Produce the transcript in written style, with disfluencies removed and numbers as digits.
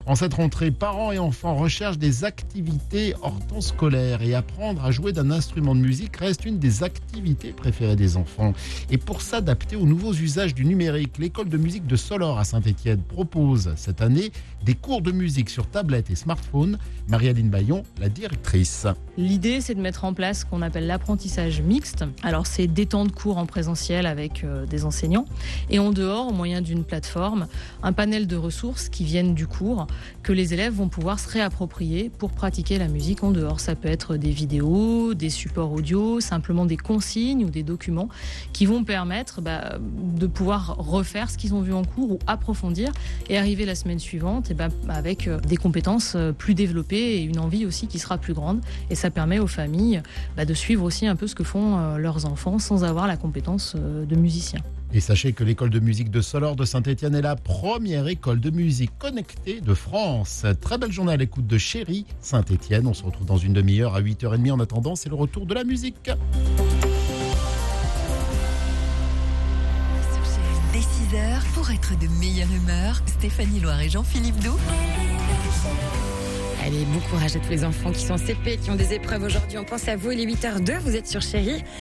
En cette rentrée, parents et enfants recherchent des activités hors temps scolaire et apprendre à jouer d'un instrument de musique reste une des activités préférées des enfants. Et pour s'adapter aux nouveaux usages du numérique, l'école de musique de Solor à Saint-Étienne propose cette année des cours de musique sur tablette et smartphone. Marie-Aline Bayon, la directrice. L'idée, c'est de mettre en place ce qu'on appelle l'apprentissage mixte. Alors, c'est des temps de cours en présentiel avec des enseignants et en dehors, au moyen d'une plateforme, un panel de ressources qui viennent du cours que les élèves vont pouvoir se réapproprier pour pratiquer la musique en dehors. Ça peut être des vidéos, des supports audio, simplement des consignes ou des documents qui vont permettre de pouvoir refaire ce qu'ils ont vu en cours ou approfondir et arriver la semaine suivante avec des compétences plus développées et une envie aussi qui sera plus grande. Et ça permet aux familles de suivre aussi un peu ce que font leurs enfants sans avoir la compétence de musicien. Et sachez que l'école de musique de Solor de Saint-Étienne est la première école de musique connectée de France. Très belle journée à l'écoute de Chérie Saint-Étienne. On se retrouve dans une demi-heure à 8h30. En attendant, c'est le retour de la musique. Dès 6h, pour être de meilleure humeur, Stéphanie Loire et Jean-Philippe Doux. Allez, bon courage à tous les enfants qui sont en CP, qui ont des épreuves aujourd'hui. On pense à vous, il est 8h02, vous êtes sur Chérie.